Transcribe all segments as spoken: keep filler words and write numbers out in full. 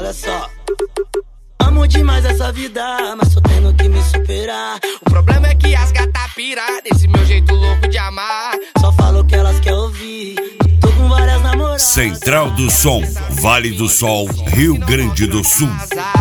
olha só. Amo demais essa vida, mas tô tendo que me superar. O problema é que as gata pira desse meu jeito louco de amar. Só falo o que elas querem ouvir. Tô com várias namoradas. Central do Som, Vale do Sol, Rio Grande do Sul.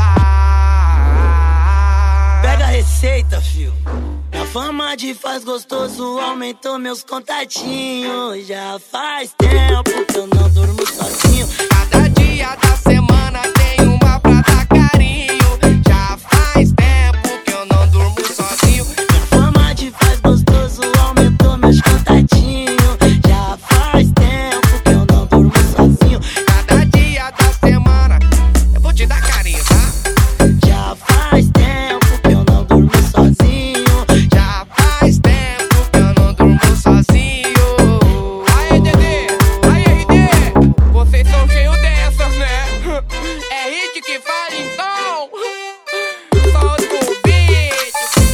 Pega a receita, fio. Minha fama de faz gostoso aumentou meus contatinhos. Já faz tempo que eu não durmo sozinho. Cada dia da semana tem uma pra dar carinho. Já faz tempo que eu não durmo sozinho. Minha fama de faz gostoso aumentou meus contatinhos. Já faz tempo que eu não durmo sozinho. Cada dia da semana eu vou te dar carinho, tá? Já faz tempo que eu não durmo sozinho. Já faz tempo que eu não durmo sozinho. Aê, Dedê! Aê, Dedê! Vocês são cheios dessas, né? É hit que fala então. Solta o vídeo.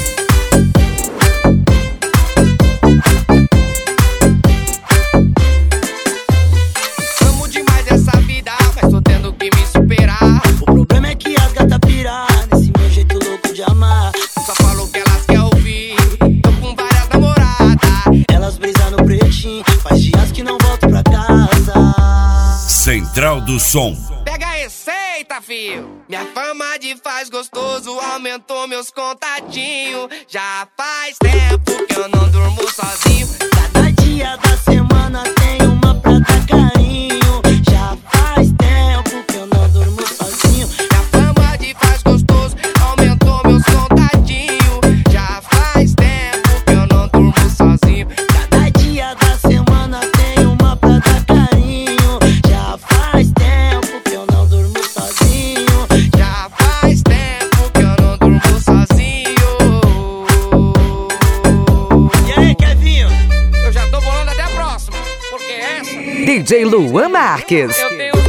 Amo demais essa vida, mas tô tendo que me superar. O problema é que as gata pira nesse meu jeito louco de amar. Só falo o que elas querem ouvir. Tô com várias namoradas. Elas brisam no pretinho, faz dias que não volto pra casa. Central do Som. Pega a receita, fio. Minha fama de faz gostoso aumentou meus contatinhos. Já faz tempo que eu não durmo sozinho. Cada dia da semana tem uma pra dar carinho. Já faz tempo que eu não durmo sozinho. Minha fama de faz gostoso aumentou meus contatinhos. Já faz tempo que eu não durmo sozinho. Cada dia da semana tem uma pra dar carinho. Já faz tempo que eu não durmo sozinho. Já faz tempo que eu não durmo sozinho. E aí, Kevinho? Eu já tô bolando até a próxima, porque essa D J Luan Marques. eu tenho